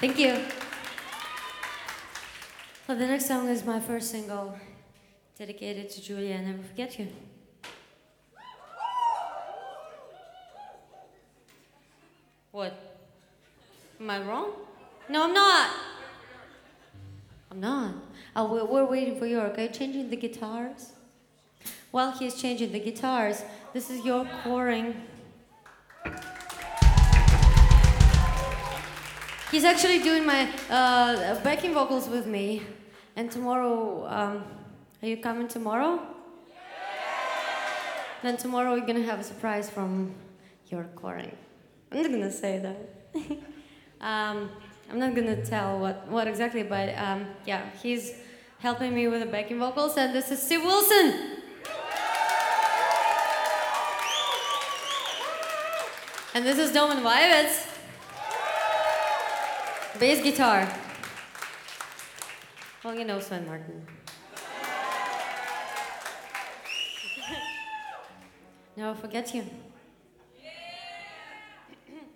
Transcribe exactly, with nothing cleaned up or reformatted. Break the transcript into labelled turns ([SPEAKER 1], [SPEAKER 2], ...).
[SPEAKER 1] Thank you. Well, the next song is my first single, dedicated to Julia, I Never Forget You. What? Am I wrong? No, I'm not. I'm not. Oh, we're, we're waiting for you, okay? Changing the guitars. While he's changing the guitars, this is your choring. He's actually doing my uh, backing vocals with me. And tomorrow, um, are you coming tomorrow? Yeah. Then tomorrow we're gonna have a surprise from your choring. I'm not gonna say that. um, I'm not gonna tell what, what exactly, but um, yeah, he's helping me with the backing vocals, and this is Steve Wilson. And this is Domen Vajevec. Bass guitar. Well, you know Sven Martin. Never forget you.